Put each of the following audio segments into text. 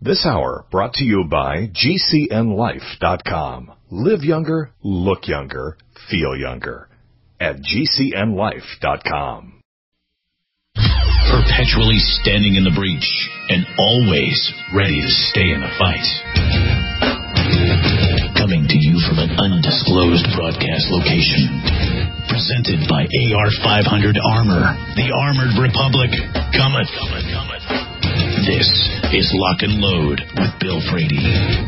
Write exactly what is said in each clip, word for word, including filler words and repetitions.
This hour brought to you by G C N life dot com. Live younger, look younger, feel younger at G C N life dot com. Perpetually standing in the breach and always ready to stay in the fight. Coming to you from an undisclosed broadcast location. Presented by A R five hundred Armor, the Armored Republic. Cometh, cometh, cometh. This is Lock and Load with Bill Frady.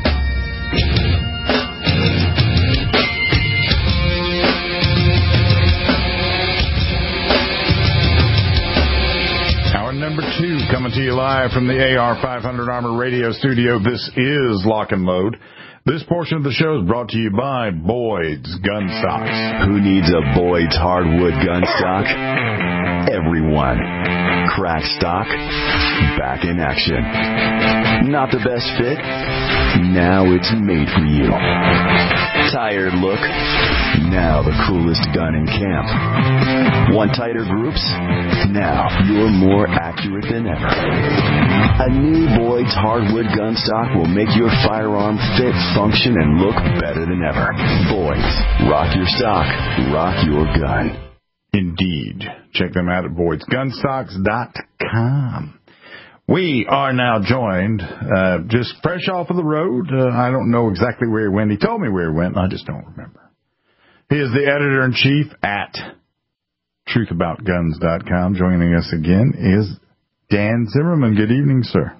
Hour number two coming to you live from the A R five hundred Armor Radio Studio. This is Lock and Load. This portion of the show is brought to you by Boyd's Gun Stocks. Who needs a Boyd's hardwood gun stock? Everyone. Crack stock, back in action. Not the best fit? Now it's made for you. Tired look? Now the coolest gun in camp. Want tighter groups? Now you're more accurate than ever. A new Boyd's hardwood gun stock will make your firearm fit, function, and look better than ever. Boyd's. Rock your stock. Rock your gun. Indeed. Check them out at boyds gun stocks dot com. We are now joined, uh, just fresh off of the road. Uh, I don't know exactly where he went. He told me where he went, and I just don't remember. He is the editor-in-chief at truth about guns dot com. Joining us again is Dan Zimmerman. Good evening, sir.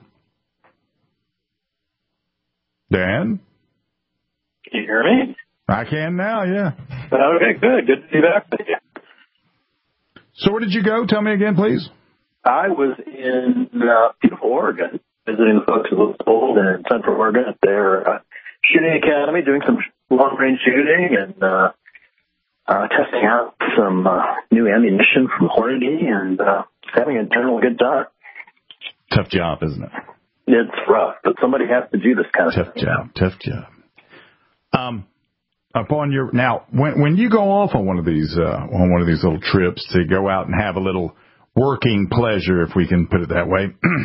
Dan? Can you hear me? I can now, yeah. Okay, good. Good to be back with you. So where did you go? Tell me again, please. I was in uh, beautiful Oregon, visiting the folks who lived old in Central Oregon at their uh, shooting academy, doing some long-range shooting and uh, uh, testing out some uh, new ammunition from Hornady and uh, having a general good time. Tough job, isn't it? It's rough, but somebody has to do this kind of tough thing. Tough job, tough job. Um. Upon your now, when when you go off on one of these uh, on one of these little trips to go out and have a little working pleasure, if we can put it that way,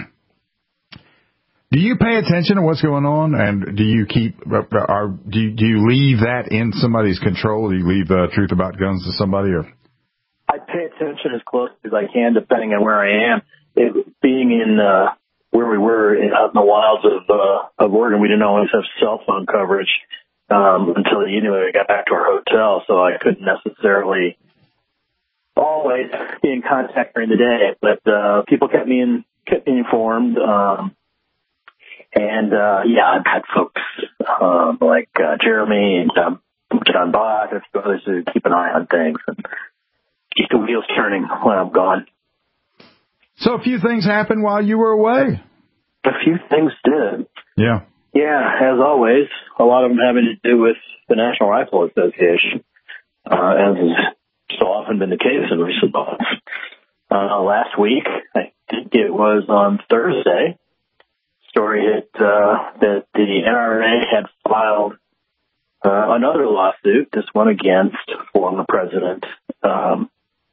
do you pay attention to what's going on, and do you keep are do you, do you leave that in somebody's control? Do you leave uh, Truth About Guns to somebody, or? I pay attention as close as I can, depending on where I am. It, being in uh, where we were in, out in the wilds of uh, of Oregon, we didn't always have cell phone coverage. Um, until you knew we got back to our hotel, so I couldn't necessarily always be in contact during the day. But uh, people kept me in, kept me informed, um, and uh, yeah, I've had folks um, like uh, Jeremy and um, John Bach and a few others who keep an eye on things and keep the wheels turning when I'm gone. So a few things happened while you were away. A few things did. Yeah. Yeah, as always, a lot of them having to do with the National Rifle Association, uh, as has so often been the case in recent months. Uh, last week, I think it was on Thursday, story hit uh, that the N R A had filed uh, another lawsuit, this one against former President um,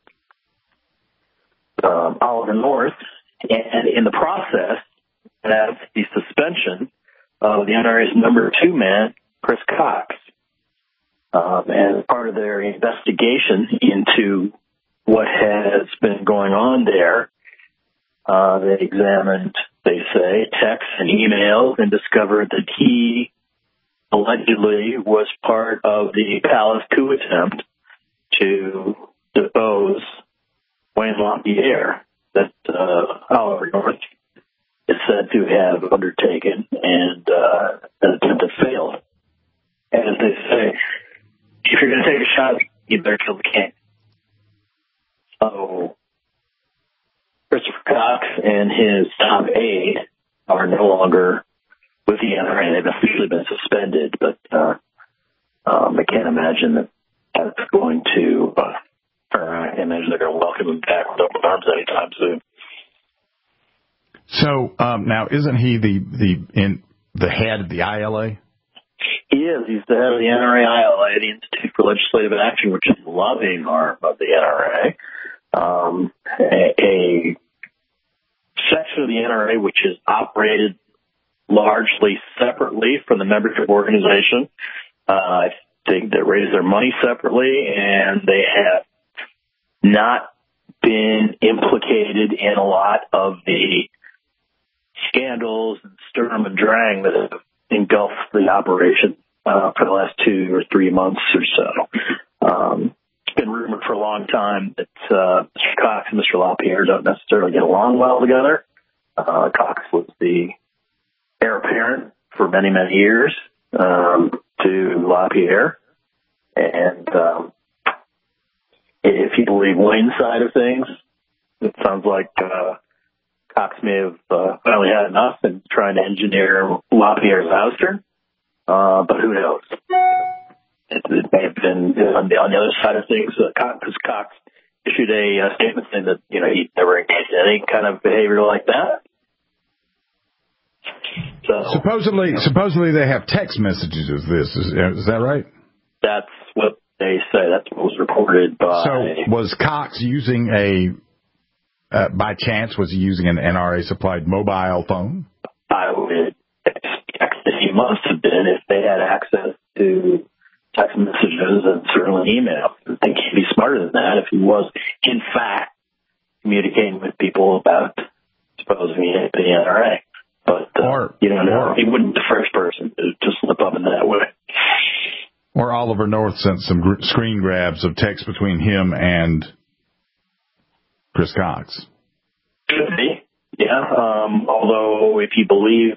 um, Oliver North, and in the process, that's the suspension of the N R A's number two man, Chris Cox. Um, as part of their investigation into what has been going on there, uh, they examined, they say, texts and emails and discovered that he allegedly was part of the palace coup attempt to depose Wayne LaPierre that uh, Oliver North is said to have undertaken, and uh, an attempt had failed. And as they say, if you're going to take a shot, you better kill the king. So Christopher Cox and his top aide are no longer with the N R A. They've officially been suspended, but uh, um, I can't imagine that that's going to, uh, or I can't imagine they're going to welcome him back with open arms anytime soon. So um, now, isn't he the the in the head of the I L A? He is. He's the head of the N R A I L A, the Institute for Legislative Action, which is the lobbying arm of the N R A. Um, a, a section of the N R A which is operated largely separately from the membership organization. Uh, I think they raise their money separately, and they have not been implicated in a lot of the scandals and sturm and drang that have engulfed the operation uh, for the last two or three months or so. Um, it's been rumored for a long time that uh, Mister Cox and Mister LaPierre don't necessarily get along well together. Uh, Cox was the heir apparent for many, many years um, to LaPierre. And um, if you believe Wayne's side of things, it sounds like uh, Cox may have uh, finally had enough and trying to engineer LaPierre's ouster. Uh, but who knows? It, it may have been on the, on the other side of things, because uh, Cox, Cox issued a uh, statement saying that, you know, he'd never engaged in any kind of behavior like that. So, supposedly, supposedly they have text messages of this. Is, is that right? That's what they say. That's what was reported by. So was Cox using a, uh, by chance, was he using an N R A-supplied mobile phone? I would expect that he must have been if they had access to text messages and certainly email. I think he'd be smarter than that if he was, in fact, communicating with people about supposing the N R A. But, uh, or, you don't know, or, he wouldn't be the first person to, to slip up in that way. Or Oliver North sent some gr- screen grabs of text between him and Chris Cox. Could be, yeah. Um, although, if you believe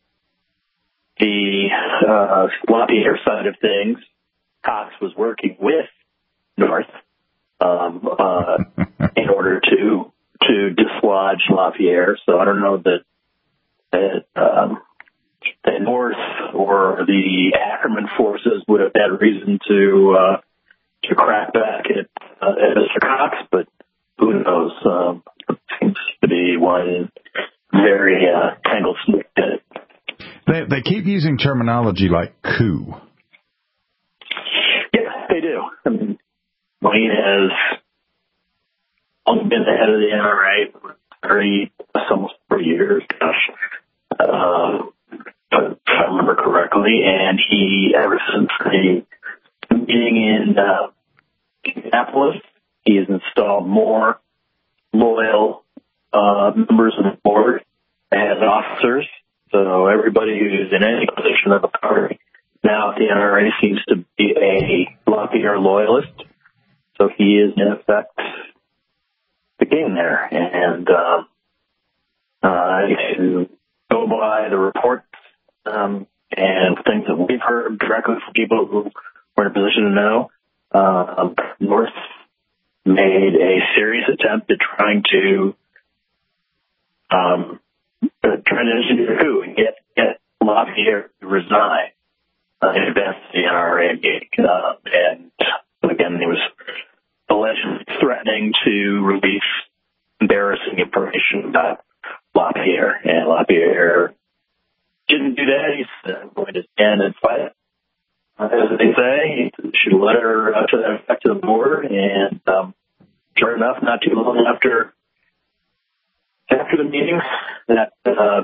the uh, LaPierre side of things, Cox was working with North um, uh, in order to to dislodge LaPierre. So I don't know that that um, the North or the Ackerman forces would have had reason to uh, to crack back at, uh, at Mister Cox, but who knows? Um, it seems to be one very uh, tangled snake in it. They, they keep using terminology like coup. Yeah, they do. I mean, Wayne has only been the head of the N R A for thirty, almost forty years. Gosh. Uh, if I remember correctly, and he, ever since the meeting in uh, Indianapolis, he has installed more loyal uh, members of the board as officers. So everybody who's in any position of authority now at the N R A seems to be a LaPierre loyalist. So he is, in effect, the king there. And uh, uh, to go by the reports um, and things that we've heard directly from people who were in a position to know, uh, North made a serious attempt at trying to um, trying to engineer a coup and get, get LaPierre to resign uh, in advance of the N R A meeting. Uh, and again, he was allegedly threatening to release embarrassing information about LaPierre, and LaPierre didn't do that. He's uh, going to stand and fight. Uh, as they say, he should let her uh, to the back to the board, and um, sure enough, not too long after after the meeting, that uh,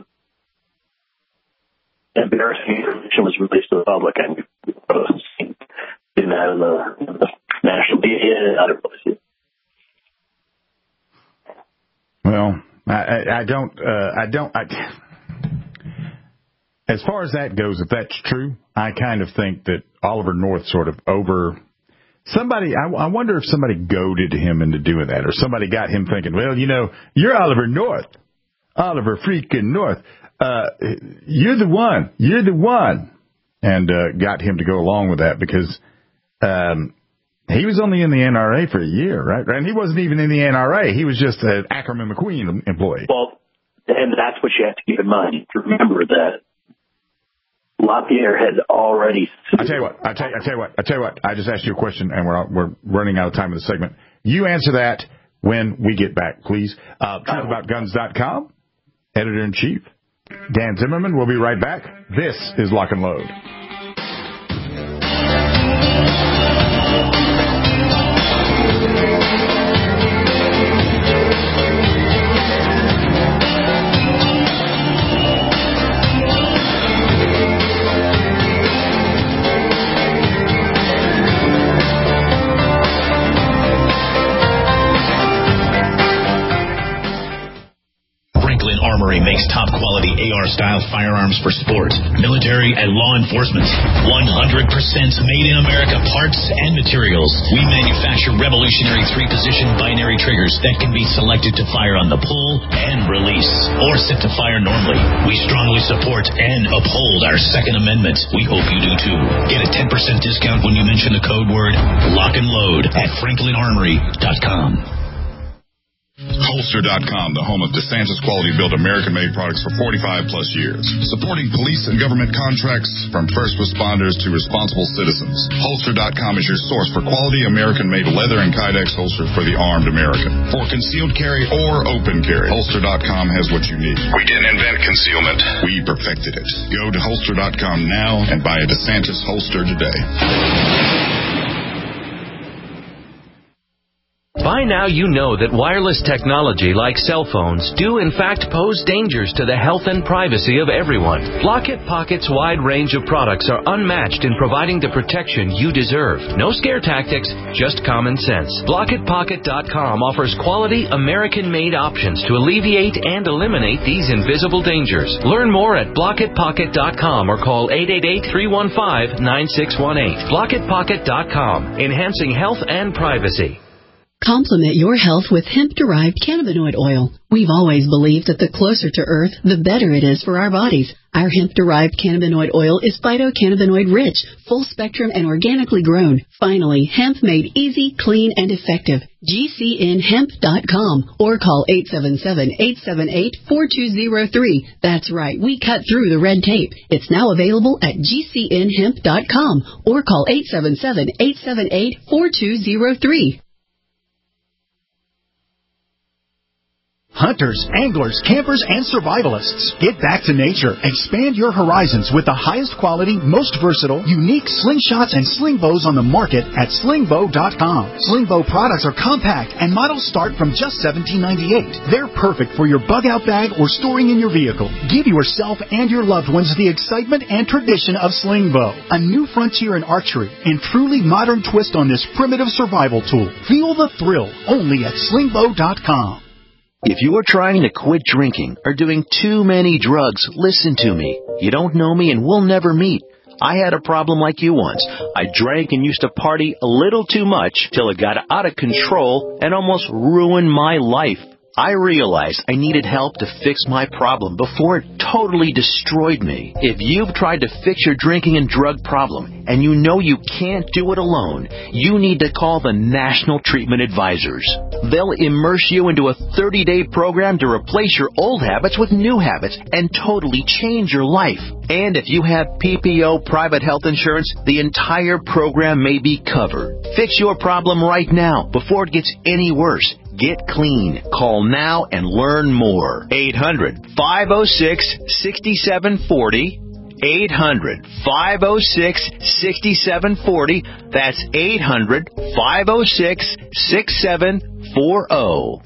embarrassing information was released to the public, and we've seen that in the, in the national media and other places. Well, I, I don't, uh, I don't, I, as far as that goes, if that's true, I kind of think that Oliver North sort of over, somebody, I, I wonder if somebody goaded him into doing that, or somebody got him thinking, well, you know, you're Oliver North, Oliver freaking North, uh, you're the one, you're the one, and uh, got him to go along with that because um, he was only in the N R A for a year, right? And he wasn't even in the N R A. He was just an Ackerman McQueen employee. Well, and that's what you have to keep in mind. You have to remember that LaPierre had already... I tell you what, I tell, I tell you what, I tell you what, I just asked you a question, and we're we're running out of time in the segment. You answer that when we get back, please. Uh, truth about guns dot com, Editor-in-Chief, Dan Zimmerman. We'll be right back. This is Lock and Load. Boyd-style firearms for sport, military, and law enforcement. one hundred percent made in America parts and materials. We manufacture revolutionary three-position binary triggers that can be selected to fire on the pull and release, or set to fire normally. We strongly support and uphold our Second Amendment. We hope you do too. Get a ten percent discount when you mention the code word lock and load at franklin armory dot com. Holster dot com, the home of DeSantis quality-built American-made products for forty-five plus years. Supporting police and government contracts from first responders to responsible citizens. Holster dot com is your source for quality American-made leather and Kydex holsters for the armed American. For concealed carry or open carry, Holster dot com has what you need. We didn't invent concealment. We perfected it. Go to Holster dot com now and buy a DeSantis holster today. By now you know that wireless technology like cell phones do in fact pose dangers to the health and privacy of everyone. Locket Pocket's wide range of products are unmatched in providing the protection you deserve. No scare tactics, just common sense. Locket Pocket dot com offers quality American-made options to alleviate and eliminate these invisible dangers. Learn more at Locket Pocket dot com or call eight eight eight, three one five, nine six one eight. Locket Pocket dot com, enhancing health and privacy. Complement your health with hemp-derived cannabinoid oil. We've always believed that the closer to Earth, the better it is for our bodies. Our hemp-derived cannabinoid oil is phytocannabinoid-rich, full-spectrum, and organically grown. Finally, hemp made easy, clean, and effective. G C N hemp dot com or call eight seven seven, eight seven eight, four two zero three. That's right, we cut through the red tape. It's now available at G C N hemp dot com or call eight seven seven, eight seven eight, four two zero three. Hunters, anglers, campers, and survivalists. Get back to nature. Expand your horizons with the highest quality, most versatile, unique slingshots and sling bows on the market at sling bow dot com. Sling bow products are compact and models start from just seventeen ninety-eight. They're perfect for your bug-out bag or storing in your vehicle. Give yourself and your loved ones the excitement and tradition of sling bow. A new frontier in archery and truly modern twist on this primitive survival tool. Feel the thrill only at sling bow dot com. If you are trying to quit drinking or doing too many drugs, listen to me. You don't know me and we'll never meet. I had a problem like you once. I drank and used to party a little too much till it got out of control and almost ruined my life. I realized I needed help to fix my problem before it totally destroyed me. If you've tried to fix your drinking and drug problem and you know you can't do it alone, you need to call the National Treatment Advisors. They'll immerse you into a thirty-day program to replace your old habits with new habits and totally change your life. And if you have P P O private health insurance, the entire program may be covered. Fix your problem right now before it gets any worse. Get clean. Call now and learn more. eight hundred, five oh six, six seven four oh. eight hundred, five oh six, six seven four oh. That's eight hundred, five oh six, six seven four oh.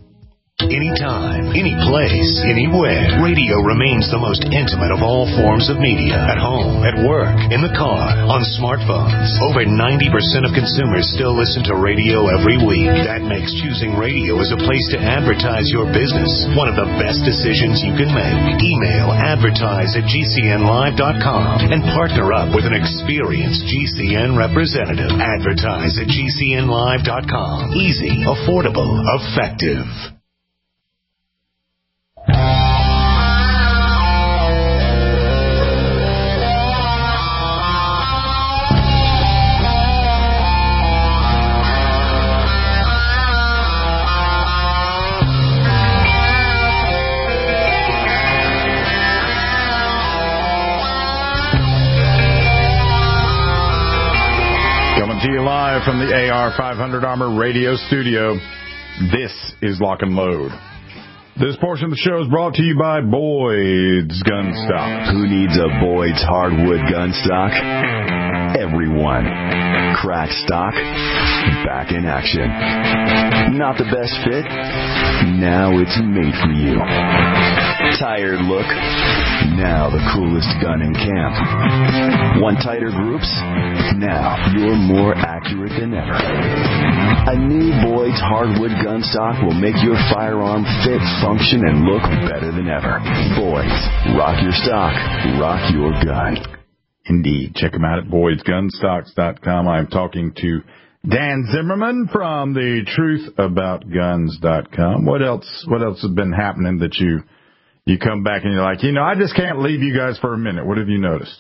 Anytime, any place, anywhere. Radio remains the most intimate of all forms of media. At home, at work, in the car, on smartphones. Over ninety percent of consumers still listen to radio every week. That makes choosing radio as a place to advertise your business one of the best decisions you can make. Email advertise at G C N live dot com and partner up with an experienced G C N representative. Advertise at G C N live dot com. Easy, affordable, effective. Coming to you live from the A R five hundred Armor Radio Studio. This is Lock and Load. This portion of the show is brought to you by Boyd's Gun Stock. Who needs a Boyd's hardwood gun stock? Everyone. Crack stock, back in action. Not the best fit? Now it's made for you. Tired look? Now the coolest gun in camp. Want tighter groups? Now you're more accurate than ever. A new Boyd's hardwood gun stock will make your firearm fit, function, and look better than ever. Boyd's. Rock your stock. Rock your gun. Indeed. Check them out at Boyds Gun Stocks dot com. I'm talking to Dan Zimmerman from the truth about guns dot com. What else, what else has been happening that you, you come back and you're like, you know, I just can't leave you guys for a minute. What have you noticed?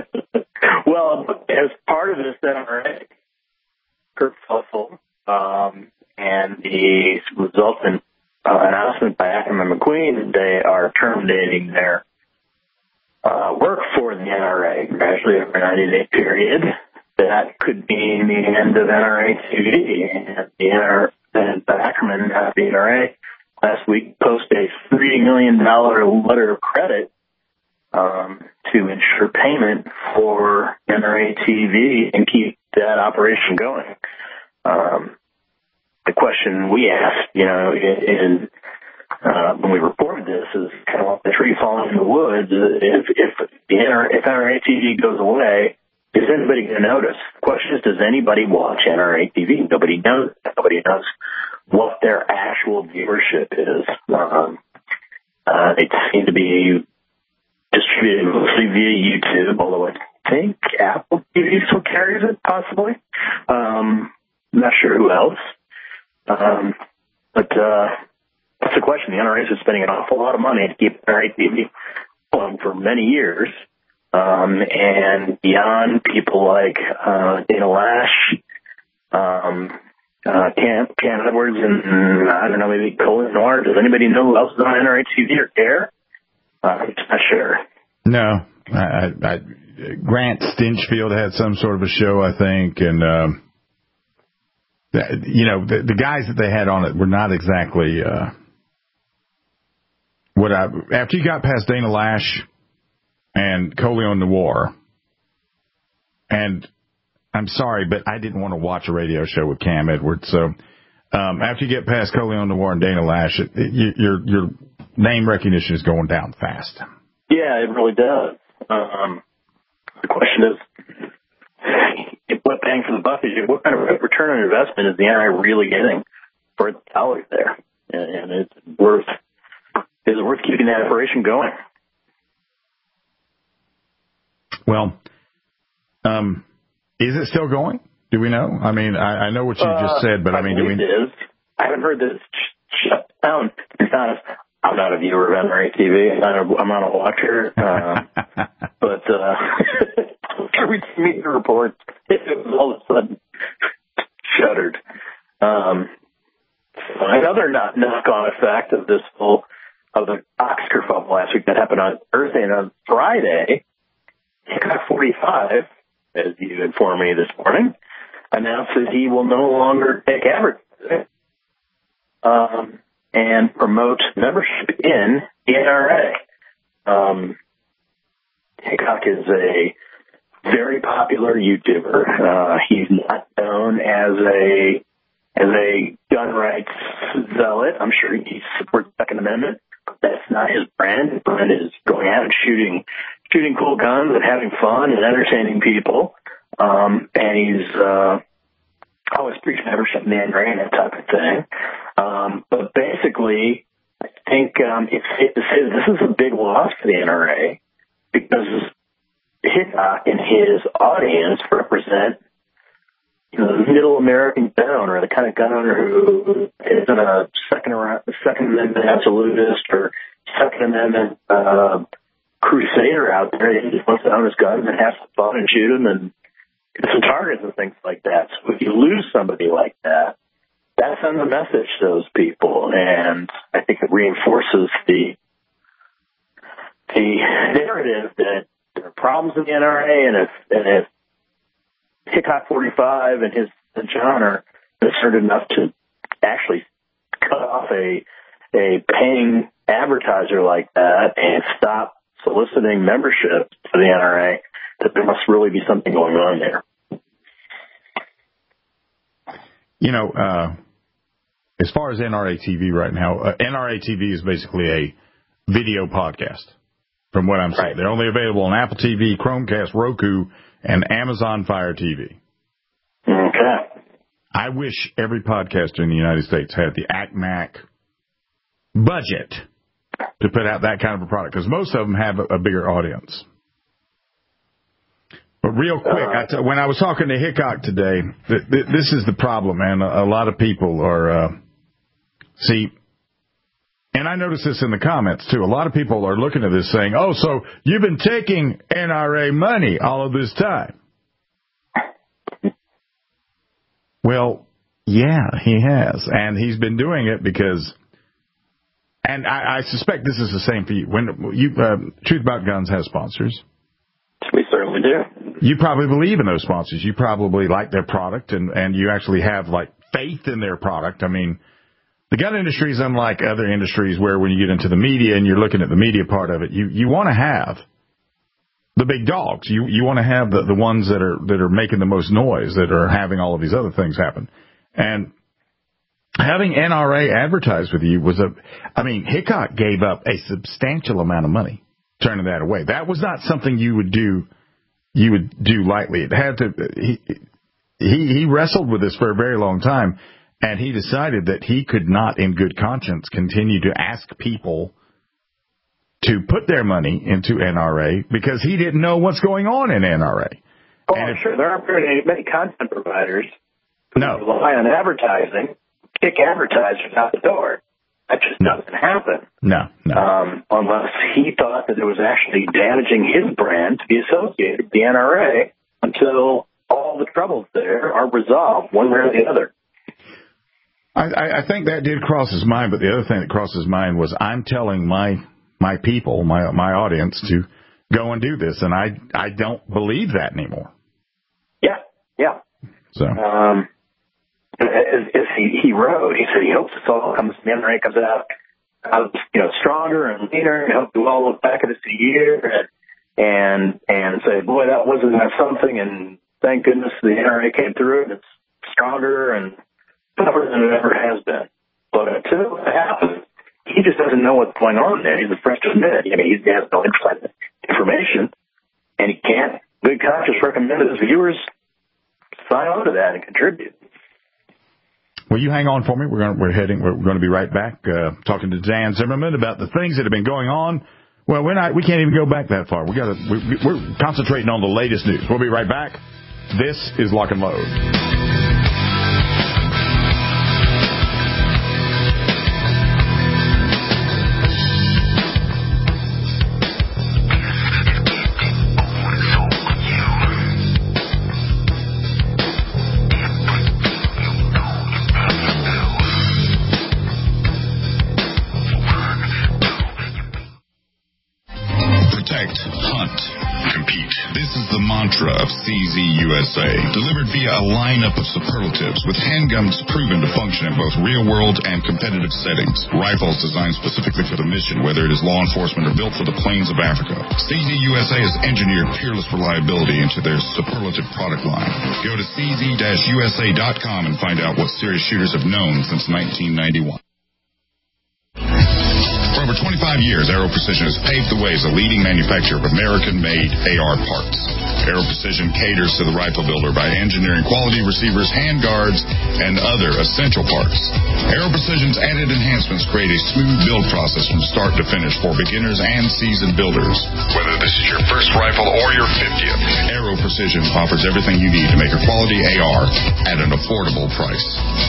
Well, as part of this, N R A, Kurt Fussell, um, and the resultant uh, announcement by Ackerman McQueen, they are terminating their uh, work for the N R A gradually over a ninety-day period. That could mean the end of N R A T V. And the N R A, and Ackerman at the N R A last week posted a three million dollars letter of credit um, to ensure payment for N R A T V and keep that operation going. Um, the question we asked, you know, in, uh, when we reported this is kind of like the tree falling in the woods. If, if the N R A, if N R A T V goes away, is anybody going to notice? The question is, does anybody watch N R A T V? Nobody knows. Nobody knows what their actual viewership is. Um, uh, they seem to be distributed mostly via YouTube, although I think Apple T V still carries it, possibly. Um, I'm not sure who else. Um, but uh, that's the question. The N R A has been spending an awful lot of money to keep N R A T V going for many years. Um, and beyond people like uh, Dana Lash, um, uh, Cam, Cam Edwards, and I don't know, maybe Colin Noir. Does anybody know who else is on N R A T V or care? Uh, I'm just not sure. No. I, I, Grant Stinchfield had some sort of a show, I think, and um, you know, the, the guys that they had on it were not exactly uh, what I. After you got past Dana Lash and Coleon Noir, and I'm sorry, but I didn't want to watch a radio show with Cam Edwards. So um, after you get past Coleon Noir and Dana Lash, it, it, your your name recognition is going down fast. Yeah, it really does. Um, the question is, what bang for the buck is? What kind of return on investment is the N R A really getting for its dollars there? And, and it's worth is it worth keeping that operation going? Well, um, is it still going? Do we know? I mean, I, I know what you uh, just said, but I, I mean, do we? It is. I haven't heard that it's shut down. To be honest, I'm not a viewer of N R A T V. I'm not a, I'm not a watcher. Uh, but uh, every media report, it was all of a sudden shuttered. Um, another not knock-on effect of this whole of the Cox kerfuffle last week that happened on Thursday and on Friday. Hickok forty-five, as you informed me this morning, announced that he will no longer take advertising um, and promote membership in the N R A. Um, Hickok is a very popular YouTuber. Uh, he's not known as a as a gun rights zealot. I'm sure he supports the Second Amendment, but that's not his brand. His brand is going out and shooting shooting cool guns and having fun and entertaining people. Um, and he's uh, always preaching membership in the N R A and that type of thing. Um, but basically, I think um, it's safe to say that this is a big loss for the N R A because Hickok and his audience represent, you know, the middle American gun owner, the kind of gun owner who isn't a second, second Amendment absolutist or Second Amendment uh, crusader out there. He just wants to own his guns and have some fun and shoot them and get some targets and things like that. So if you lose somebody like that, that sends a message to those people, and I think it reinforces the the narrative that there are problems in the N R A, and if and if Hickok forty-five and his and John are concerned enough to actually cut off a a paying advertiser like that and stop soliciting membership for the N R A, that there must really be something going on there. You know, uh, as far as N R A T V right now, uh, N R A T V is basically a video podcast, from what I'm saying. Right. They're only available on Apple T V, Chromecast, Roku, and Amazon Fire T V. Okay. I wish every podcaster in the United States had the A C M A C budget to put out that kind of a product, because most of them have a, a bigger audience. But real quick, I t- when I was talking to Hickok today, th- th- this is the problem, man. A, a lot of people are, uh, see, and I noticed this in the comments, too. A lot of people are looking at this saying, oh, so you've been taking N R A money all of this time. Well, yeah, he has. And he's been doing it because, and I, I suspect this is the same for you. When you, uh, Truth About Guns has sponsors. We certainly do. You probably believe in those sponsors. You probably like their product, and, and you actually have, like, faith in their product. I mean, the gun industry is unlike other industries where when you get into the media and you're looking at the media part of it, you, you want to have the big dogs. You you want to have the, the ones that are that are making the most noise, that are having all of these other things happen. And having N R A advertise with you was a, I mean, Hickok gave up a substantial amount of money turning that away. That was not something you would do, you would do lightly. It had to, he, he, he wrestled with this for a very long time, and he decided that he could not in good conscience continue to ask people to put their money into N R A because he didn't know what's going on in N R A. Oh, and if, sure. There aren't very many content providers who no. rely on advertising, kick advertisers out the door. That just no. doesn't happen. No, no. Um, unless he thought that it was actually damaging his brand to be associated with the N R A until all the troubles there are resolved one way or the other. I, I think that did cross his mind, but the other thing that crossed his mind was I'm telling my my people, my my audience, to go and do this, and I I don't believe that anymore. Yeah, yeah. So, um, as, as he, he wrote, he said he hopes this all comes, the N R A comes out, out, you know, stronger and leaner, and hope we all look back at this a year and and and say, boy, that wasn't that something, and thank goodness the N R A came through, and it's stronger and tougher than it ever has been. But until it happens, he just doesn't know what's going on there. He's the first to admit it. I mean, he has no inside information, and he can't, good conscience, recommend that his viewers sign on to that and contribute. Well, you hang on for me. We're going to, we're heading. We're going to be right back uh, talking to Dan Zimmerman about the things that have been going on. Well, we're not. We can't even go back that far. We got to. We, we're concentrating on the latest news. We'll be right back. This is Lock and Load. Of C Z U S A, delivered via a lineup of superlatives with handguns proven to function in both real-world and competitive settings. Rifles designed specifically for the mission, whether it is law enforcement or built for the plains of Africa. C Z U S A has engineered peerless reliability into their superlative product line. Go to C Z U S A dot com and find out what serious shooters have known since nineteen ninety-one. For over twenty-five years, Aero Precision has paved the way as a leading manufacturer of American-made A R parts. Aero Precision caters to the rifle builder by engineering quality receivers, handguards, and other essential parts. Aero Precision's added enhancements create a smooth build process from start to finish for beginners and seasoned builders. Whether this is your first rifle or your fiftieth, Aero Precision offers everything you need to make a quality A R at an affordable price.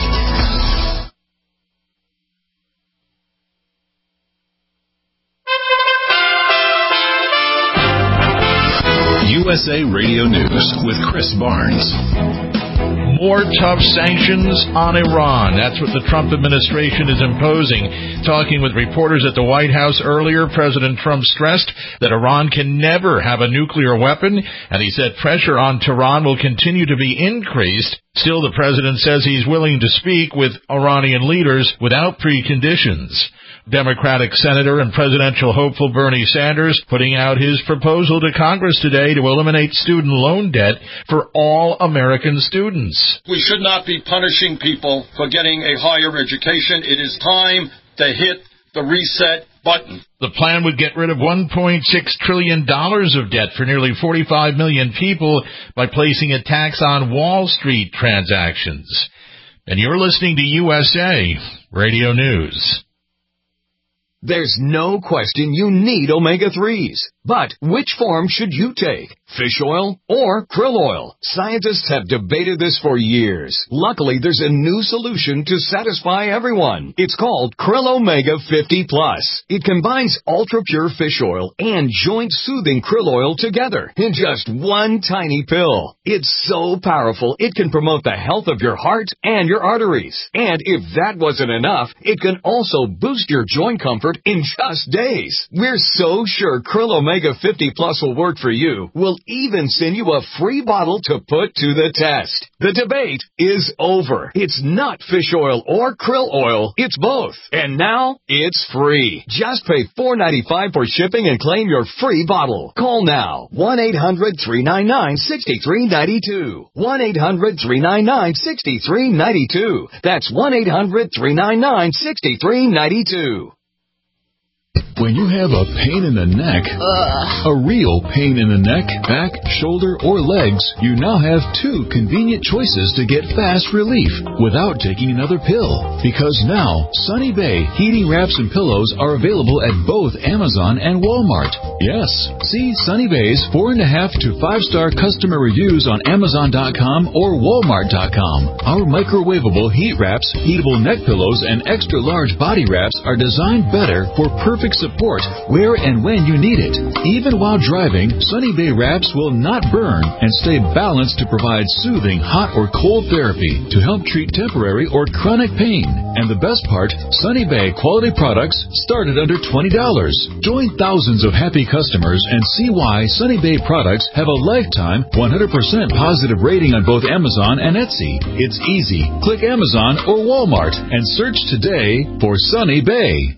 U S A Radio News with Chris Barnes. More tough sanctions on Iran. That's what the Trump administration is imposing. Talking with reporters at the White House earlier, President Trump stressed that Iran can never have a nuclear weapon, and he said pressure on Tehran will continue to be increased. Still, the president says he's willing to speak with Iranian leaders without preconditions. Democratic Senator and presidential hopeful Bernie Sanders putting out his proposal to Congress today to eliminate student loan debt for all American students. We should not be punishing people for getting a higher education. It is time to hit the reset button. The plan would get rid of one point six trillion dollars of debt for nearly forty-five million people by placing a tax on Wall Street transactions. And you're listening to U S A Radio News. There's no question you need omega threes. But which form should you take? Fish oil or krill oil? Scientists have debated this for years. Luckily, there's a new solution to satisfy everyone. It's called Krill Omega fifty plus. It combines ultra-pure fish oil and joint-soothing krill oil together in just one tiny pill. It's so powerful, it can promote the health of your heart and your arteries. And if that wasn't enough, it can also boost your joint comfort in just days. We're so sure Krill Omega fifty plus will work for you. We'll even send you a free bottle to put to the test. The debate is over. It's not fish oil or krill oil. It's both. And now it's free. Just pay four dollars and ninety-five cents for shipping and claim your free bottle. Call now. one eight hundred three nine nine six three nine two. one eight hundred three nine nine six three nine two. That's one eight hundred three nine nine six three nine two. When you have a pain in the neck, Ugh. a real pain in the neck, back, shoulder, or legs, you now have two convenient choices to get fast relief without taking another pill. Because now, Sunny Bay heating wraps and pillows are available at both Amazon and Walmart. Yes, see Sunny Bay's four and a half to five star customer reviews on Amazon dot com or Walmart dot com. Our microwavable heat wraps, heatable neck pillows, and extra large body wraps are designed better for perfect support where and when you need it. Even while driving, Sunny Bay wraps will not burn and stay balanced to provide soothing hot or cold therapy to help treat temporary or chronic pain. And the best part, Sunny Bay quality products start at under twenty dollars. Join thousands of happy customers and see why Sunny Bay products have a lifetime one hundred percent positive rating on both Amazon and Etsy. It's easy. Click Amazon or Walmart and search today for Sunny Bay.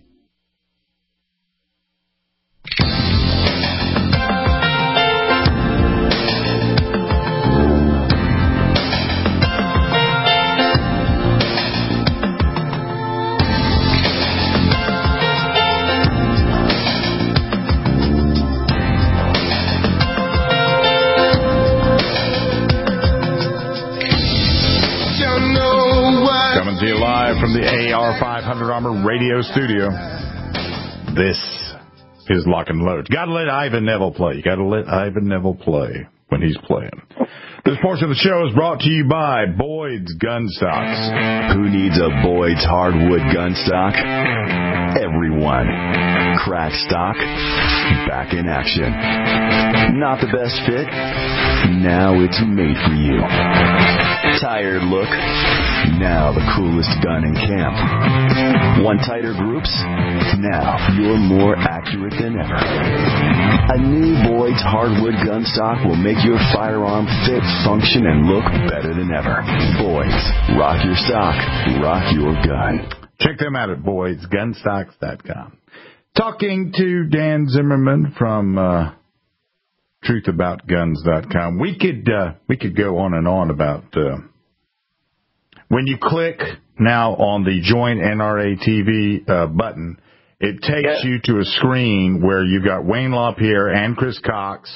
From the A R five hundred Armor Radio Studio, this is Lock and Load. Gotta let Ivan Neville play. You gotta let Ivan Neville play when he's playing. This portion of the show is brought to you by Boyd's Gun Stocks. Who needs a Boyd's hardwood gun stock? Everyone. Crack stock, back in action. Not the best fit? Now it's made for you. Tired look? Now the coolest gun in camp. Want tighter groups? Now you're more accurate than ever. A new Boyd's hardwood gun stock will make your firearm fit, function, and look better than ever. Boyd's. Rock your stock. Rock your gun. Check them out at Boyds Gun Stocks dot com. Talking to Dan Zimmerman from uh, Truth About Guns dot com. We could uh, we could go on and on about uh, when you click now on the Join N R A T V uh, button, it takes yeah. you to a screen where you've got Wayne LaPierre and Chris Cox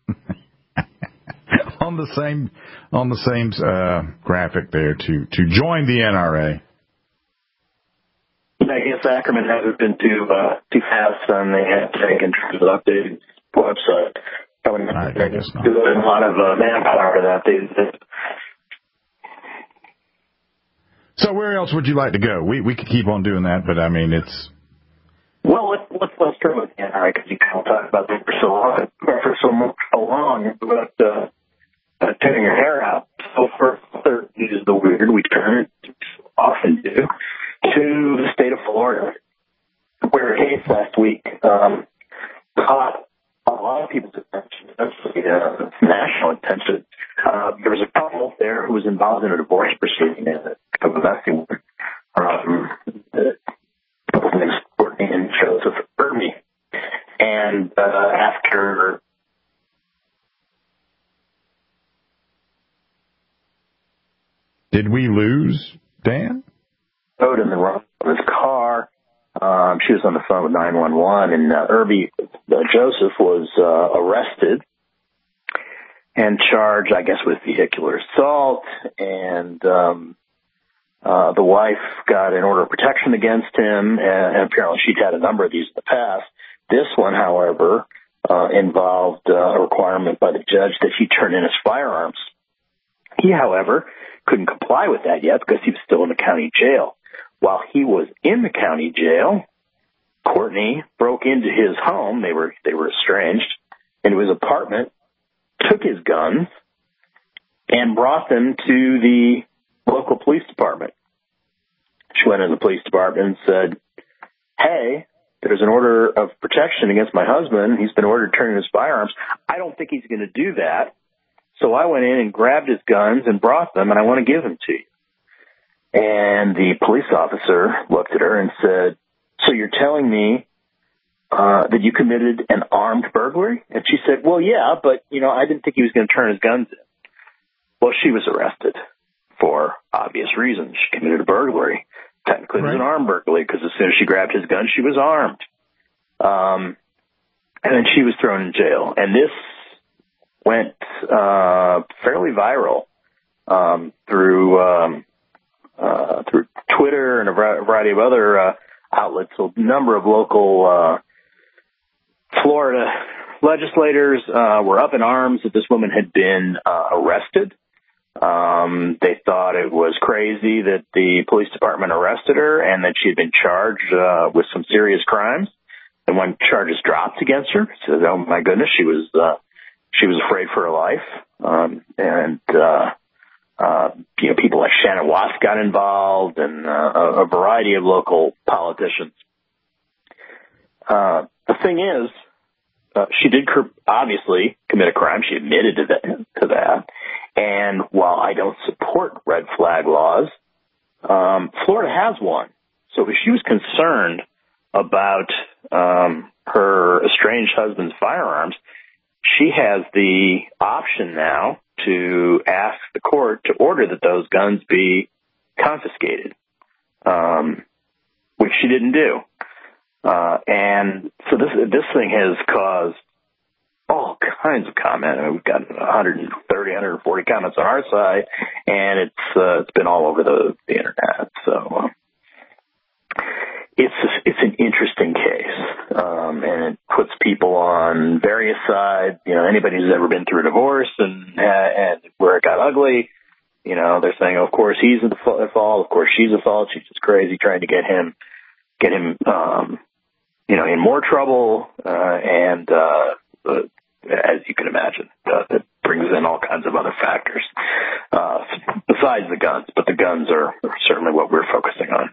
on the same on the same uh, graphic there to to join the N R A. I guess Ackerman hasn't been too uh, too fast on the hashtag in terms of updating the website. Probably not I guess not. doing a lot of uh, manpower to that these days. So where else would you like to go? We we could keep on doing that, but I mean it's. Well, let's let's let's start with the N R A because you can't talk about that for so long, for so much, so long about uh, uh, tearing your hair out. So first, use the weird we turn it often do. To the state of Florida, where a case last week um, caught a lot of people's attention, especially uh, national attention. Uh, there was a couple there who was involved in a divorce proceeding and a messy one. Um, the couple's name is Courtney and Joseph Irby. And uh, after... Did we lose Dan? in the wrong of his car, Um, she was on the phone with nine one one, and uh, Irby uh, Joseph was uh, arrested and charged, I guess, with vehicular assault, and um, uh, the wife got an order of protection against him, and, and apparently she'd had a number of these in the past. This one, however, uh, involved uh, a requirement by the judge that he turn in his firearms. He, however, couldn't comply with that yet because he was still in the county jail. While he was in the county jail, Courtney broke into his home. They were they were estranged, into his apartment, took his guns, and brought them to the local police department. She went in the police department and said, hey, there's an order of protection against my husband. He's been ordered to turn in his firearms. I don't think he's going to do that. So I went in and grabbed his guns and brought them, and I want to give them to you. And the police officer looked at her and said, so you're telling me uh, that you committed an armed burglary? And she said, well, yeah, but, you know, I didn't think he was going to turn his guns in. Well, she was arrested for obvious reasons. She committed a burglary. Technically, it was an armed burglary because as soon as she grabbed his gun, she was armed. Um, and then she was thrown in jail. And this went uh, fairly viral um, through um, uh, through Twitter and a variety of other uh, outlets. So a number of local uh, Florida legislators uh, were up in arms that this woman had been uh, arrested. Um, they thought it was crazy that the police department arrested her and that she had been charged uh, with some serious crimes. And when charges dropped against her, said, "Oh my goodness, she was uh, she was afraid for her life." Um, and uh, uh, you know, people like Shannon Watts got involved, and uh, a, a variety of local politicians. Uh, the thing is, uh, she did obviously commit a crime. She admitted to that. To that. And while I don't support red flag laws, um, Florida has one. So if she was concerned about um, her estranged husband's firearms, she has the option now to ask the court to order that those guns be confiscated, um, which she didn't do. Uh, and so this this thing has caused all kinds of comment. I mean, we've got one hundred thirty, one hundred forty comments on our side, and it's uh, it's been all over the, the internet. So uh, it's it's an interesting case, um, and it puts people on various sides. You know, anybody who's ever been through a divorce and uh, and where it got ugly, you know, they're saying, of course he's at fault, of course she's at fault. She's just crazy trying to get him get him um, you know in more trouble, uh, and uh, uh, as you can imagine, uh, it brings in all kinds of other factors uh, besides the guns, but the guns are certainly what we're focusing on.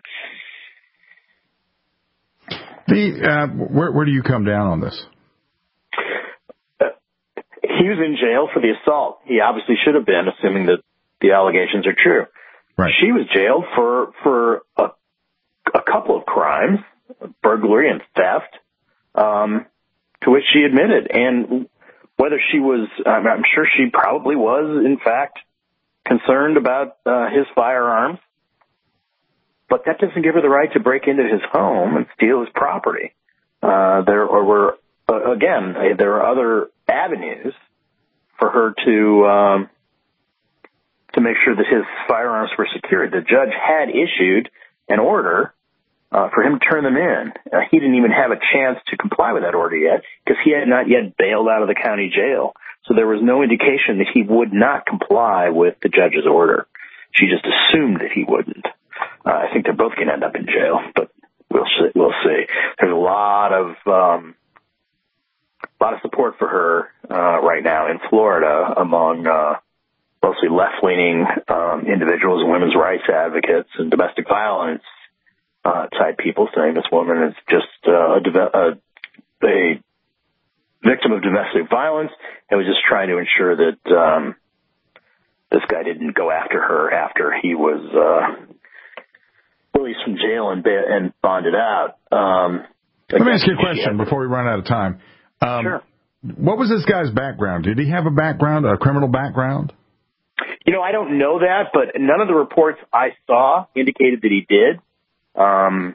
The uh, where, where do you come down on this? Uh, he was in jail for the assault. He obviously should have been, assuming that the allegations are true. Right. She was jailed for for a, a couple of crimes, burglary and theft, um, to which she admitted. And whether she was, I'm, I'm sure she probably was, in fact, concerned about uh, his firearms, but that doesn't give her the right to break into his home and steal his property. Uh, there or were, uh, again, there are other avenues for her to um, to make sure that his firearms were secured. The judge had issued an order Uh, for him to turn them in. Uh, he didn't even have a chance to comply with that order yet because he had not yet bailed out of the county jail. So there was no indication that he would not comply with the judge's order. She just assumed that he wouldn't. Uh, I think they're both going to end up in jail, but we'll see. We'll see. There's a lot of um, a lot of support for her uh, right now in Florida among uh, mostly left-leaning um, individuals and women's rights advocates and domestic violence Uh, type people, saying this woman is just uh, a, a, a victim of domestic violence and was just trying to ensure that um, this guy didn't go after her after he was uh, released from jail and, ba- and bonded out. Um, Let me ask you a question before we run out of time. Um, sure. What was this guy's background? Did he have a background, a criminal background? You know, I don't know that, but none of the reports I saw indicated that he did. Um,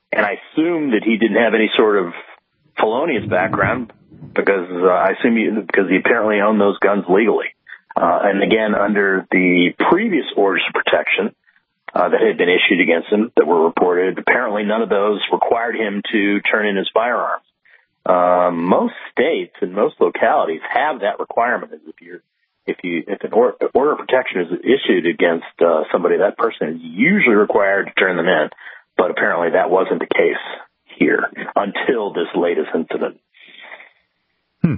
and I assume that he didn't have any sort of felonious background because uh, I assume he, because he apparently owned those guns legally. Uh, and again, under the previous orders of protection uh, that had been issued against him that were reported, apparently none of those required him to turn in his firearms. Uh, most states and most localities have that requirement. If you're, if you, if an or, order of protection is issued against uh, somebody, that person is usually required to turn them in. But apparently that wasn't the case here until this latest incident. Hmm.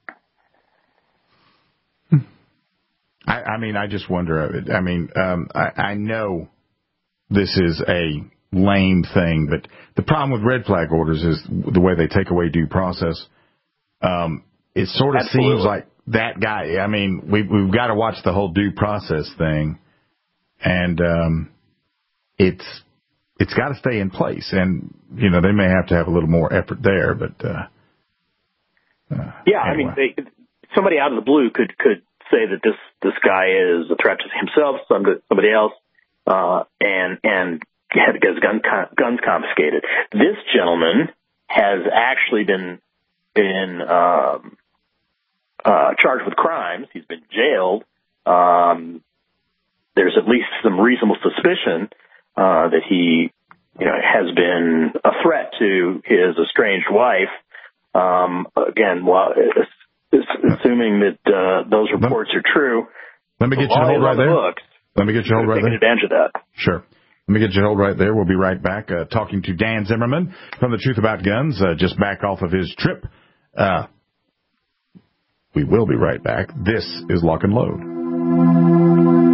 hmm. I, I mean, I just wonder. I mean, um, I, I know this is a lame thing, but the problem with red flag orders is the way they take away due process. Um, it sort of Absolutely. seems like that guy. I mean, we, we've got to watch the whole due process thing, and um, it's it's got to stay in place. And you know, they may have to have a little more effort there, but uh, uh, yeah, anyway. I mean, they, somebody out of the blue could could say that this this guy is a threat to himself, somebody else, uh, and and. had his gun, guns confiscated. This gentleman has actually been been um, uh, charged with crimes. He's been jailed. Um, there's at least some reasonable suspicion uh, that he, you know, has been a threat to his estranged wife. Um, again, while assuming that uh, those reports are true, let me get you hold right there. Books, let me get you hold right there. Taking advantage of that. Sure. Let me get you hold right there. We'll be right back uh, talking to Dan Zimmerman from The Truth About Guns, uh, just back off of his trip. Uh, we will be right back. This is Lock and Load.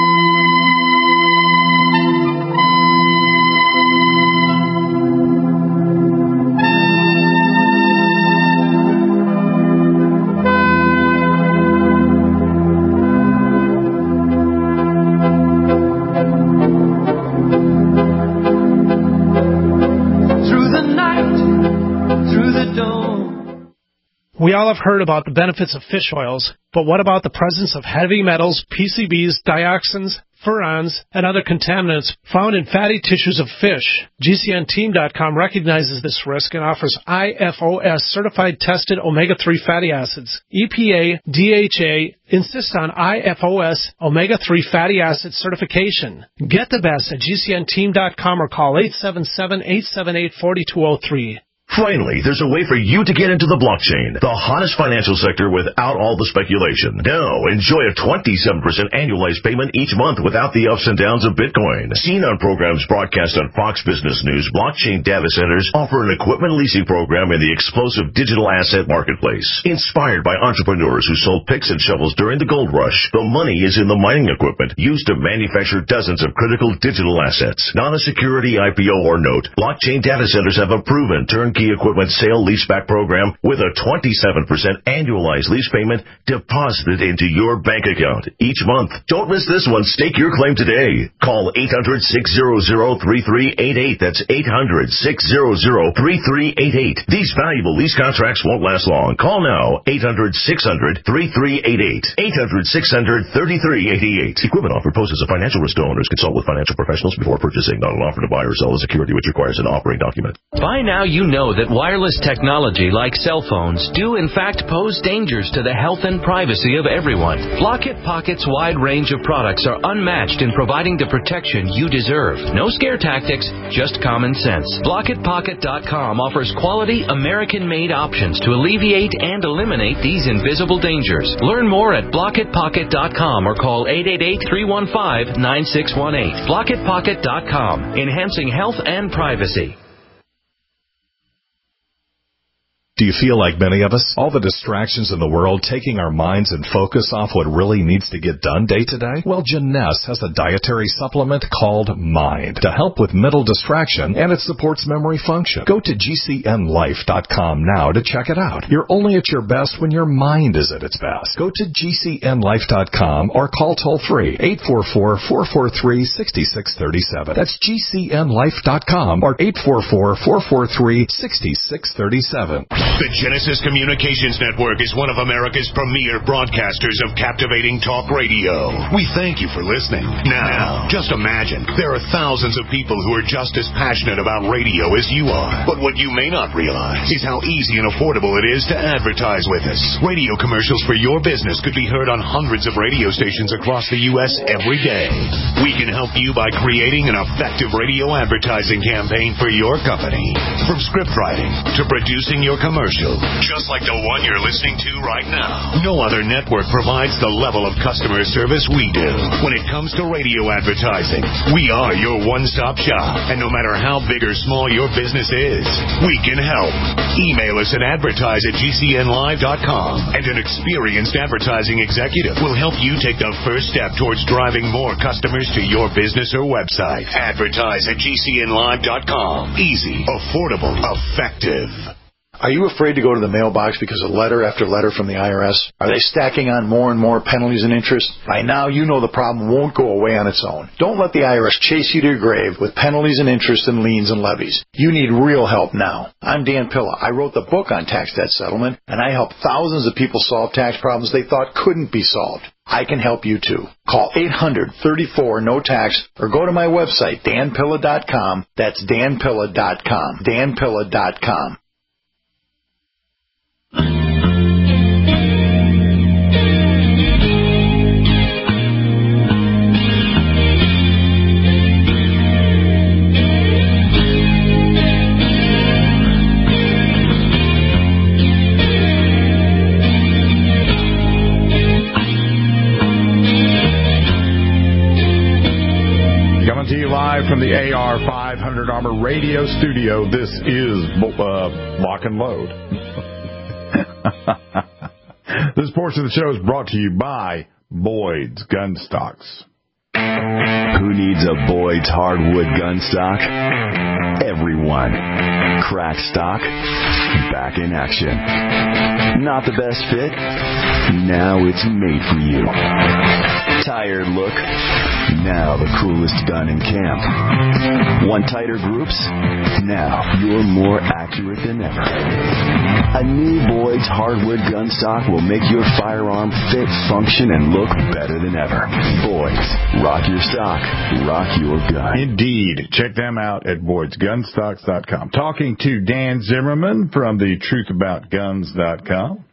We all have heard about the benefits of fish oils, but what about the presence of heavy metals, P C Bs, dioxins, furans, and other contaminants found in fatty tissues of fish? G C N team dot com recognizes this risk and offers I F O S certified tested omega three fatty acids. E P A, D H A insist on I F O S omega three fatty acid certification. Get the best at G C N team dot com or call eight seven seven, eight seven eight, four two zero three. Finally, there's a way for you to get into the blockchain, the hottest financial sector without all the speculation. Now, enjoy a twenty-seven percent annualized payment each month without the ups and downs of Bitcoin. Seen on programs broadcast on Fox Business News, blockchain data centers offer an equipment leasing program in the explosive digital asset marketplace. Inspired by entrepreneurs who sold picks and shovels during the gold rush, the money is in the mining equipment used to manufacture dozens of critical digital assets. Not a security I P O or note, blockchain data centers have a proven turnkey equipment sale leaseback program with a twenty-seven percent annualized lease payment deposited into your bank account each month. Don't miss this one. Stake your claim today. Call eight hundred, six hundred, three three eight eight. That's eight hundred, six hundred, three three eight eight. These valuable lease contracts won't last long. Call now. eight hundred, six hundred, three three eight eight. eight hundred, six hundred, three three eight eight. Equipment offer poses a financial risk to owners. Consult with financial professionals before purchasing. Not an offer to buy or sell a security which requires an offering document. By now you know that wireless technology like cell phones do in fact pose dangers to the health and privacy of everyone. Blockit Pocket's wide range of products are unmatched in providing the protection you deserve. No scare tactics, just common sense. Blockit Pocket dot com offers quality American-made options to alleviate and eliminate these invisible dangers. Learn more at Blockit Pocket dot com or call eight eight eight, three one five, nine six one eight. Blockit Pocket dot com, enhancing health and privacy. Do you feel like many of us? All the distractions in the world taking our minds and focus off what really needs to get done day to day? Well, Jeunesse has a dietary supplement called Mind to help with mental distraction, and it supports memory function. Go to G C N life dot com now to check it out. You're only at your best when your mind is at its best. Go to G C N life dot com or call toll free eight four four, four four three, six six three seven. That's G C N life dot com or eight four four, four four three, six six three seven. The Genesis Communications Network is one of America's premier broadcasters of captivating talk radio. We thank you for listening. Now, just imagine, there are thousands of people who are just as passionate about radio as you are. But what you may not realize is how easy and affordable it is to advertise with us. Radio commercials for your business could be heard on hundreds of radio stations across the U S every day. We can help you by creating an effective radio advertising campaign for your company. From script writing to producing your commercial, just like the one you're listening to right now. No other network provides the level of customer service we do. When it comes to radio advertising, we are your one-stop shop. And no matter how big or small your business is, we can help. Email us at advertise at g c n live dot com, and an experienced advertising executive will help you take the first step towards driving more customers to your business or website. Advertise at g c n live dot com. Easy, affordable, effective. Are you afraid to go to the mailbox because of letter after letter from the I R S? Are they stacking on more and more penalties and interest? By now, you know the problem won't go away on its own. Don't let the I R S chase you to your grave with penalties and interest and liens and levies. You need real help now. I'm Dan Pilla. I wrote the book on tax debt settlement, and I help thousands of people solve tax problems they thought couldn't be solved. I can help you too. Call eight hundred, thirty-four, no tax or go to my website, dan pilla dot com. That's dan pilla dot com. dan pilla dot com. Coming to you live from the A R five hundred Armor Radio Studio, this is uh, Lock and Load. This portion of the show is brought to you by Boyd's Gun Stocks. Who needs a Boyd's hardwood gun stock? Everyone. Crack stock, back in action. Not the best fit? Now it's made for you. Tired look? Now the coolest gun in camp. Want tighter groups? Now you're more accurate than ever. A new Boyd's hardwood gun stock will make your firearm fit, function, and look better than ever. Boyd's. Rock your stock. Rock your gun. Indeed. Check them out at boyds gun stocks dot com. Talking to Dan Zimmerman from the truth about guns dot com.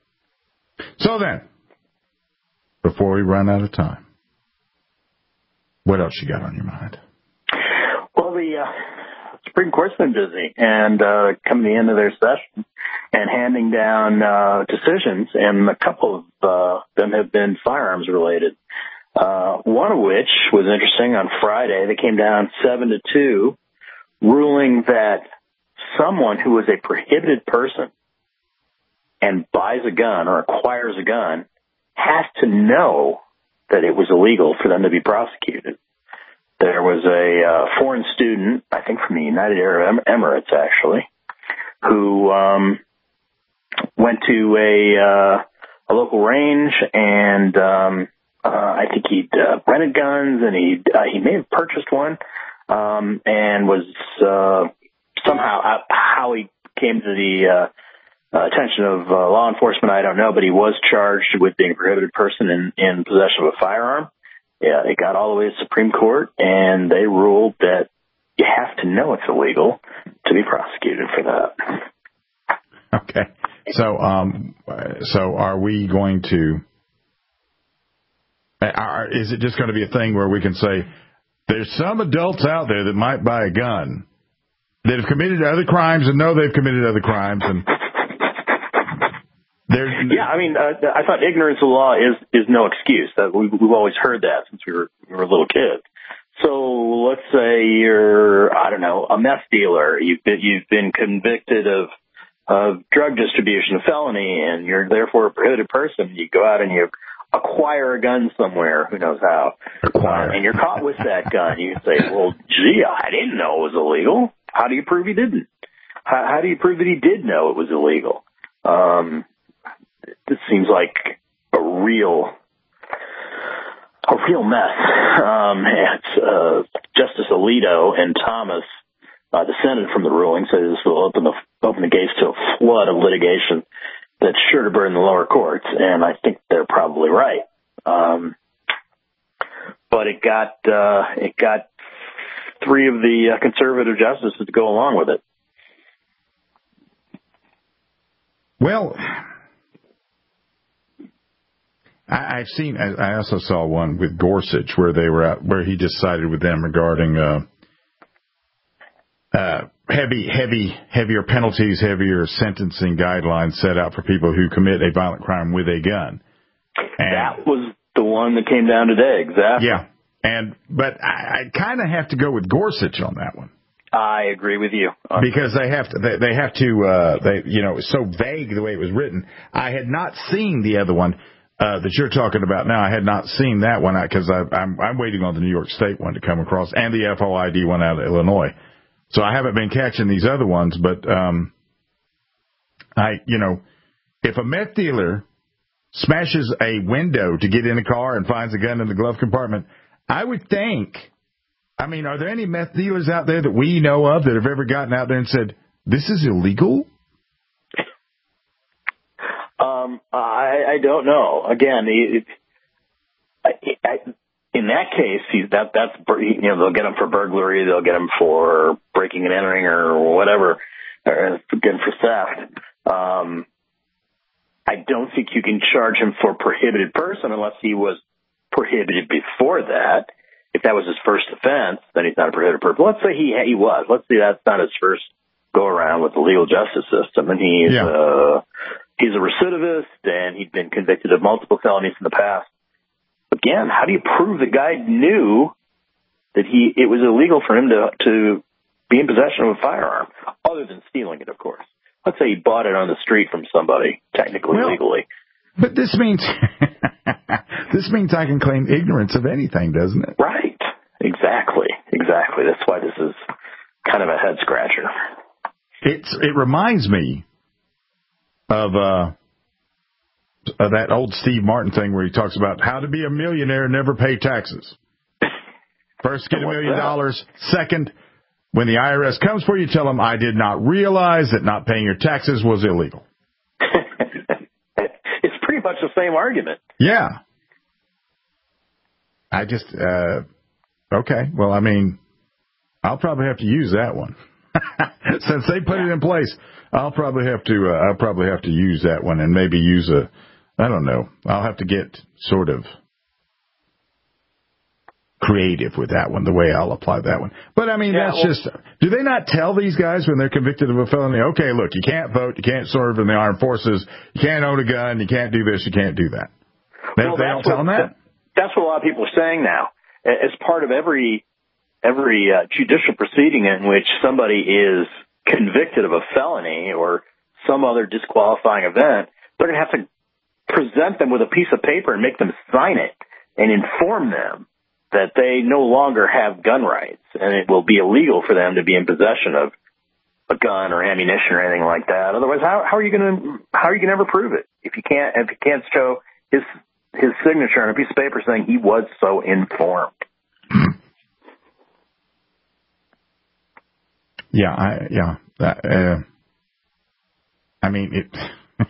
So then, before we run out of time, what else you got on your mind? Well, the uh, Supreme Court's been busy and uh, coming to the end of their session and handing down uh, decisions, and a couple of uh, them have been firearms related. Uh, one of which was interesting. On Friday, they came down seven to two, ruling that someone who is a prohibited person and buys a gun or acquires a gun has to know that it was illegal for them to be prosecuted. There was a uh, foreign student, I think from the United Arab Emirates actually, who um, went to a uh, a local range and um, uh, I think he'd uh, rented guns and he uh, he may have purchased one um, and was uh, somehow uh, how he came to the uh, Uh, attention of uh, law enforcement, I don't know, but he was charged with being a prohibited person in, in possession of a firearm. Yeah, it got all the way to the Supreme Court, and they ruled that you have to know it's illegal to be prosecuted for that. Okay. So, um, so are we going to, are, is it just going to be a thing where we can say, there's some adults out there that might buy a gun that have committed other crimes and know they've committed other crimes, and yeah, I mean, uh, I thought ignorance of law is is no excuse. That we've, we've always heard that since we were we were little kids. So let's say you're, I don't know, a meth dealer. You've been you've been convicted of of drug distribution, a felony, and you're therefore a prohibited person. You go out and you acquire a gun somewhere. Who knows how? Acquire. Uh, and you're caught with that gun. You say, well, gee, I didn't know it was illegal. How do you prove he didn't? How, how do you prove that he did know it was illegal? Um, This seems like a real, a real mess. Um, it's, uh, Justice Alito and Thomas uh, dissented from the ruling, so this will open the open the gates to a flood of litigation that's sure to burn the lower courts, and I think they're probably right. Um, but it got uh, it got three of the uh, conservative justices to go along with it. Well, I, I've seen. I, I also saw one with Gorsuch where they were out, where he just sided with them regarding uh, uh, heavy, heavy, heavier penalties, heavier sentencing guidelines set out for people who commit a violent crime with a gun. And that was the one that came down today, exactly. Yeah, and but I, I kind of have to go with Gorsuch on that one. I agree with you because they have to. They, they have to. Uh, they, you know, it's so vague the way it was written. I had not seen the other one uh, that you're talking about now. I had not seen that one because I'm I'm waiting on the New York State one to come across and the F O I D one out of Illinois. So I haven't been catching these other ones, but um, I, you know, if a meth dealer smashes a window to get in a car and finds a gun in the glove compartment, I would think, I mean, are there any meth dealers out there that we know of that have ever gotten out there and said, this is illegal? Um, I, I don't know. Again, it, it, I, in that case, he's that that's you know they'll get him for burglary, they'll get him for breaking and entering or whatever, or again for theft. Um, I don't think you can charge him for prohibited person unless he was prohibited before that. If that was his first offense, then he's not a prohibited person. Let's say he he was. Let's say that's not his first go around with the legal justice system, and he's yeah. uh, he's a recidivist, and he'd been convicted of multiple felonies in the past. Again, how do you prove the guy knew that he it was illegal for him to to be in possession of a firearm, other than stealing it, of course? Let's say he bought it on the street from somebody, technically well, legally. But this means this means I can claim ignorance of anything, doesn't it? Right. Exactly. Exactly. That's why this is kind of a head scratcher. It's it reminds me of uh of that old Steve Martin thing where he talks about how to be a millionaire and never pay taxes. First, get a million dollars. Second, when the I R S comes for you, tell them I did not realize that not paying your taxes was illegal. It's pretty much the same argument. Yeah. I just, uh, okay. Well, I mean, I'll probably have to use that one. Since they put it in place, I'll probably have to, uh, I'll probably have to use that one and maybe use a, I don't know, I'll have to get sort of creative with that one, the way I'll apply that one. But, I mean, yeah, that's well, just, do they not tell these guys when they're convicted of a felony, okay, look, you can't vote, you can't serve in the armed forces, you can't own a gun, you can't do this, you can't do that. They, well, they don't tell them that? That's what a lot of people are saying now. As part of every every uh, judicial proceeding in which somebody is convicted of a felony or some other disqualifying event, they're going to have to present them with a piece of paper and make them sign it and inform them that they no longer have gun rights, and it will be illegal for them to be in possession of a gun or ammunition or anything like that. Otherwise, how, how are you going to how are you going to ever prove it if you can't if you can't show his his signature on a piece of paper saying he was so informed? Yeah, I, yeah. Uh, I mean, it.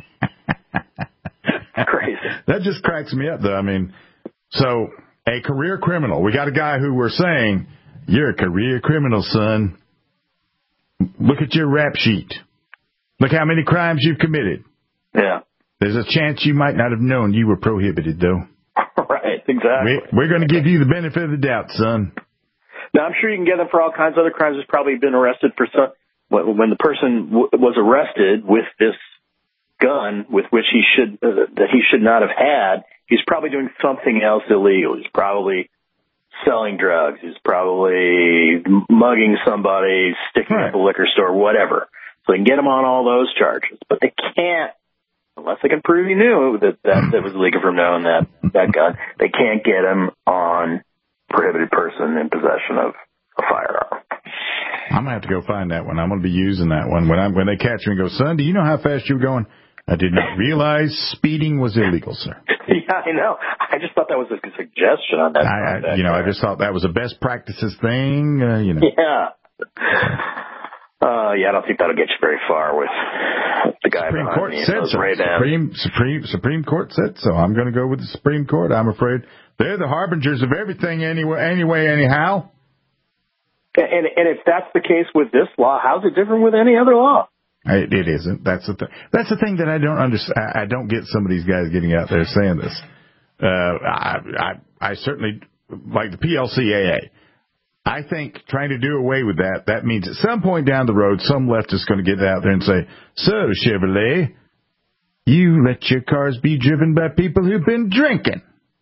Crazy. That just cracks me up, though. I mean, so a career criminal. We got a guy who we're saying, you're a career criminal, son. Look at your rap sheet. Look how many crimes you've committed. Yeah. There's a chance you might not have known you were prohibited, though. Right, exactly. We, we're going to give you the benefit of the doubt, son. Now, I'm sure you can get them for all kinds of other crimes. He's probably been arrested for some. When the person w- was arrested with this gun, with which he should uh, that he should not have had, he's probably doing something else illegal. He's probably selling drugs. He's probably mugging somebody, sticking right. up a liquor store, whatever. So they can get him on all those charges, but they can't, unless they can prove he knew that that, that was illegal for him to own that that gun. They can't get him on prohibited person in possession of a firearm. I'm gonna have to go find that one. I'm gonna be using that one when I when they catch me and go, son, do you know how fast you were going? I did not realize speeding was illegal, sir. Yeah, I know. I just thought that was a suggestion on that. I, I you know, I just thought that was a best practices thing. Uh, you know. Yeah. Uh, yeah, I don't think that'll get you very far with the guy Supreme behind Court me. said so. Supreme, Supreme, Supreme Court said so. I'm going to go with the Supreme Court. I'm afraid they're the harbingers of everything anyway, anyway, anyhow. And, and if that's the case with this law, how's it different with any other law? It, it isn't. That's the th- That's the thing that I don't understand. I don't get some of these guys getting out there saying this. Uh, I, I, I certainly like the P L C A A. I think trying to do away with that, that means at some point down the road, some leftist is going to get out there and say, so, Chevrolet, you let your cars be driven by people who've been drinking.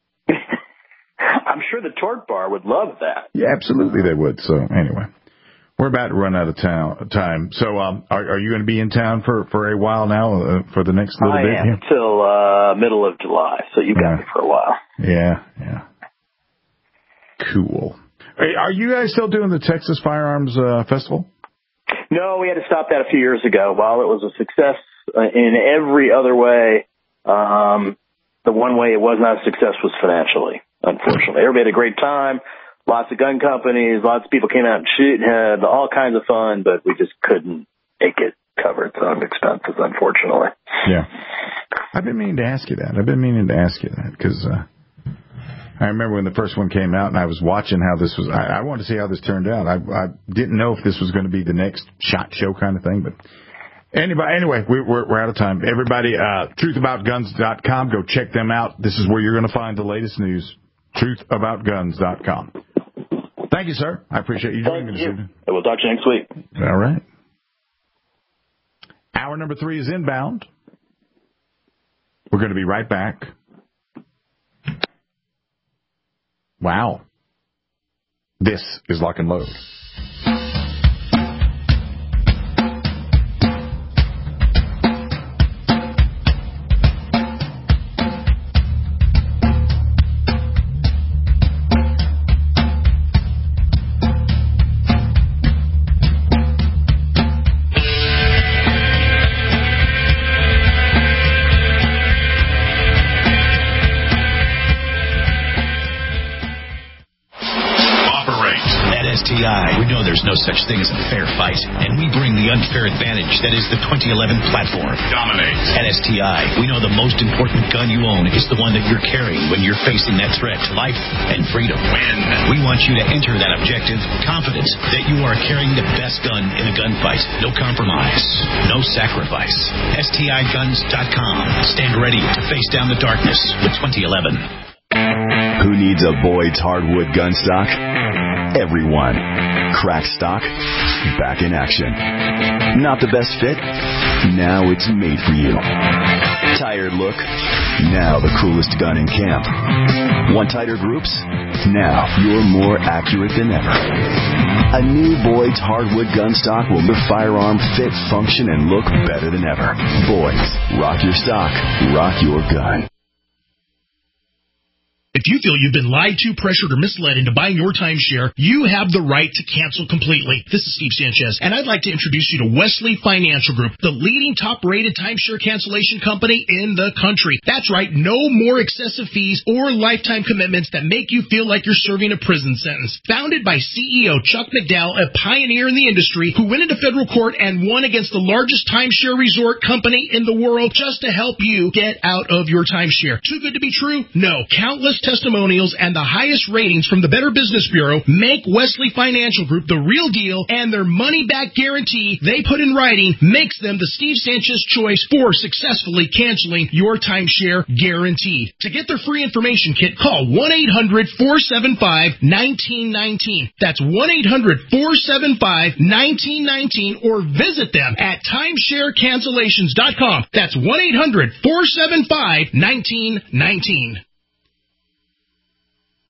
I'm sure the tort bar would love that. Yeah, absolutely they would. So, anyway, we're about to run out of town, time. So, um, are, are you going to be in town for, for a while now, uh, for the next little I bit? am Yeah? until uh, middle of July, so you got yeah. me for a while. Yeah, yeah. Cool. Are you guys still doing the Texas Firearms uh, Festival? No, we had to stop that a few years ago. While it was a success uh, in every other way, um, the one way it was not a success was financially, unfortunately. Everybody had a great time. Lots of gun companies, lots of people came out and shoot, had all kinds of fun, but we just couldn't make it cover its own expenses, unfortunately. Yeah. I've been meaning to ask you that. I've been meaning to ask you that because uh, I remember when the first one came out and I was watching how this was. I, I wanted to see how this turned out. I, I didn't know if this was going to be the next SHOT Show kind of thing, but anybody, anyway, we, we're, we're out of time. Everybody, uh, truth about guns dot com, go check them out. This is where you're going to find the latest news. truth about guns dot com. Thank you, sir. I appreciate you joining me this evening. We'll talk to you next week. All right. Hour number three is inbound. We're going to be right back. Wow. This is Lock and Load. We know there's no such thing as a fair fight, and we bring the unfair advantage that is the twenty eleven platform. Dominate. At S T I, we know the most important gun you own is the one that you're carrying when you're facing that threat to life and freedom. Win. We want you to enter that objective confident that you are carrying the best gun in a gunfight. No compromise, no sacrifice. S T I guns dot com. Stand ready to face down the darkness with twenty eleven. Who needs a Boyd's hardwood gun stock? Everyone. Crack stock, back in action. Not the best fit? Now it's made for you. Tired look? Now the coolest gun in camp. Want tighter groups? Now you're more accurate than ever. A new Boyd's hardwood gun stock will make firearm fit, function, and look better than ever. Boyd's. Rock your stock. Rock your gun. If you feel you've been lied to, pressured, or misled into buying your timeshare, you have the right to cancel completely. This is Steve Sanchez, and I'd like to introduce you to Wesley Financial Group, the leading top-rated timeshare cancellation company in the country. That's right, no more excessive fees or lifetime commitments that make you feel like you're serving a prison sentence. Founded by C E O Chuck McDowell, a pioneer in the industry who went into federal court and won against the largest timeshare resort company in the world just to help you get out of your timeshare. Too good to be true? No. Countless testimonials and the highest ratings from the Better Business Bureau make Wesley Financial Group the real deal, and their money-back guarantee they put in writing makes them the Steve Sanchez choice for successfully canceling your timeshare guaranteed. To get their free information kit, call one eight hundred four seven five one nine one nine. That's one eight hundred four seven five one nine one nine, or visit them at timeshare cancellations dot com. That's one eight hundred four seven five one nine one nine.